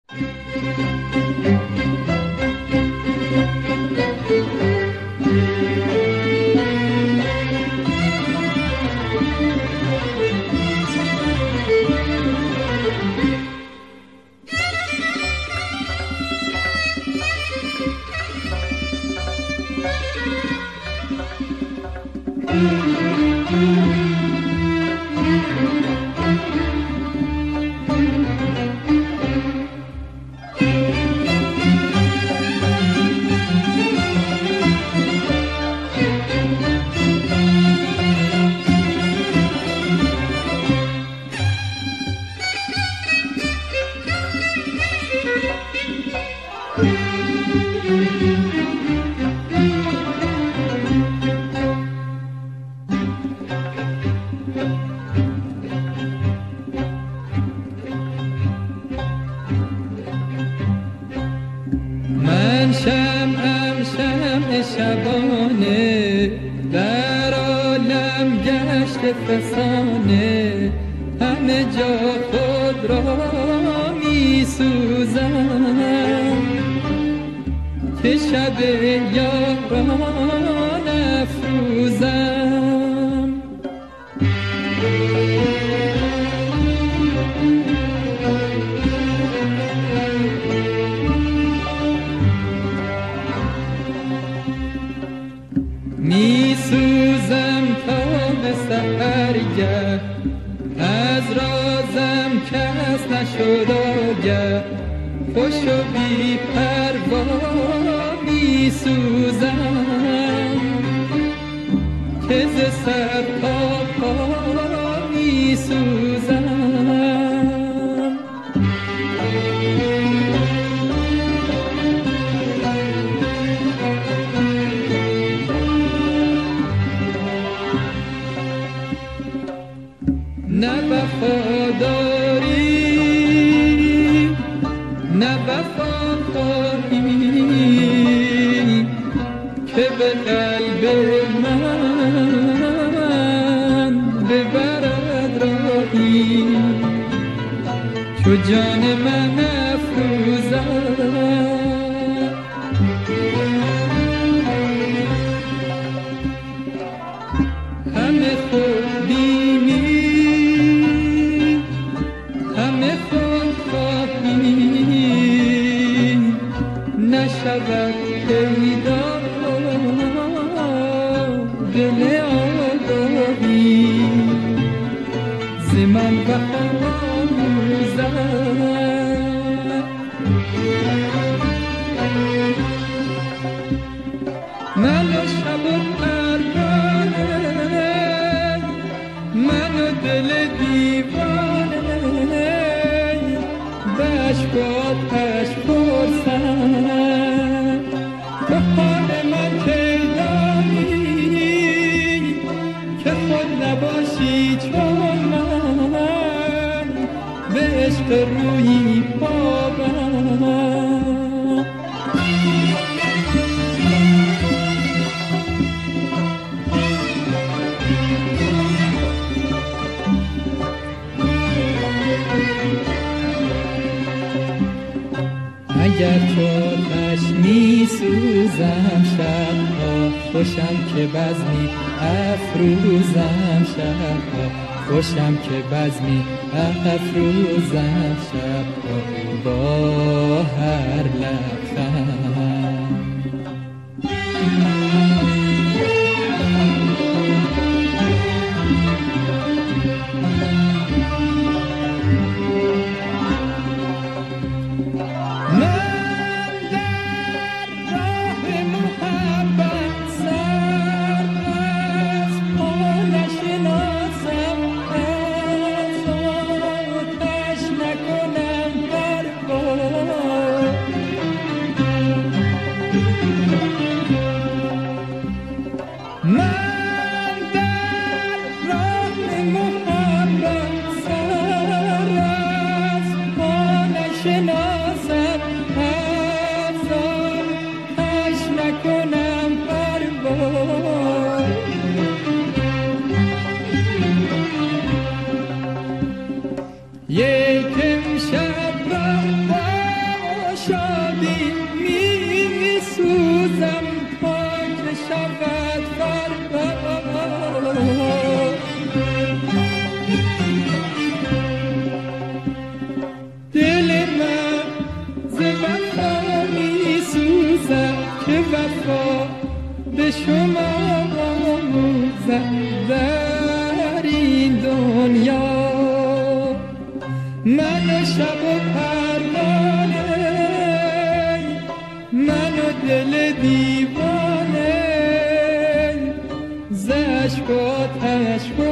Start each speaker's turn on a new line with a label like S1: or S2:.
S1: من شمعم شمع شبانه، در عالم گشت فسانه، همه جا خود را می سوزم که شب یاران افروزم. می سوزم تا به سحرگه، از رازم کس نشد آگه، خوش و بی پروا می سوزم که ز سر تا پا می سوزم. نه وفاداری نه وفاخواهی که به قلب من ببرد راهی، چو جان من افروزد. همه خودبینی همه خودخواهی نشود پیدا دل آگاهی، ز من بهانوزد. من و شب و پروانه، من و دل دیوانه، بشک و آتش پرسم تو حال من کی دانی، که خود نباشی چون من به عشق رویی پابم. اگر چالش می سوزم شبها، خوشم که بزمی افروزم شبها، خوشم که بزمی افروزم شبها با هر لبخند. یک امشب را روزم تا که شود فردا دل من ز وفا می سوزد که وفا به شما آموزد در این دنیا من و شب و پروانه من و دل دیوانه ز اشک و تشک